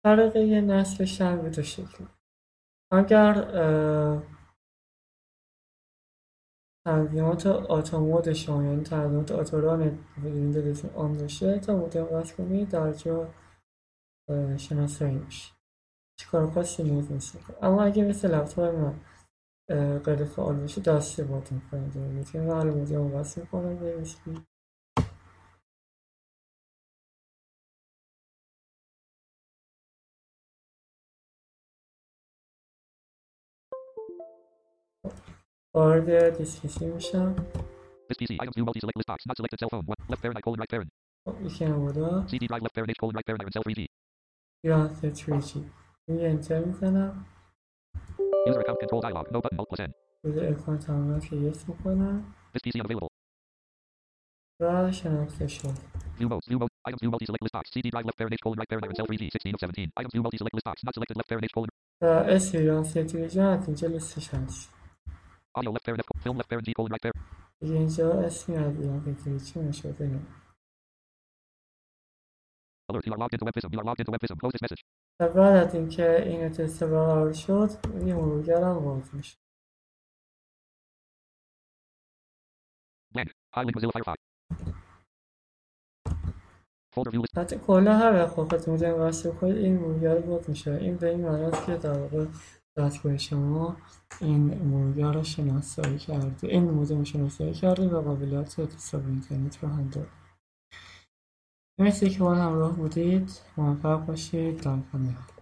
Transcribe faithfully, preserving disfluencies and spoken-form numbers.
طریقه نصب شرط به دو شکل. اگر تنظیمات آتومود شما یعنی تنظیمات آتوران ویندوزتون آن باشه تا مودم وصل کنید در جا شناسایی میشه. هیچ کار خاصی نیاز نیست. اما اگه مثل لپتاپ من غیر فعال باشه دستی باید میکنید میتونید و حالا مودم وصل میکنم بایستی وارد دیسکشن میشم. This P C, items view multi-select list box, not selected cell phone, one, left parent, colon, right parent. یکی نبودا C D drive, left parent, H, colon, right parent, iron cell three G. یا تری جی روی انتر میزنم. User account control dialog, no button, alt plus N. روی اکان تمامت که یس میکنم This P C unavailable. و شناخته شد. View modes, view mode, items view multi-select list box, C D drive, left parent, H, colon, right parent, iron cell three G, sixteen of seventeen. Items view multi-select list box, not selected, left parent, H, colon. و اسپیران تری جی از اینجا لیستش هست. Audio left parent, F, film left parent, G, colon, right parent. دیگه اینجا اسمی از ایران تری جی نشده نه. Alert, you are logged into WebVism, you are logged into WebVism, close this message. و بعد از اینکه این تست برقرار شد این مرورگرم باز میشه. Blank, Highland Mozilla Firefox. Folder view list. حتی کلا هر وقت خواهد مودم وصل کنید این مرورگر باز میشه. این به این معنی است که در واقع دستگاه شما این مرورگر رو شناسایی کرده، این مودم رو شناسایی کرده و قابلیت اتصال به اینترنت رو هم داره. مرسی که با همراه بودید. موفق باشید. در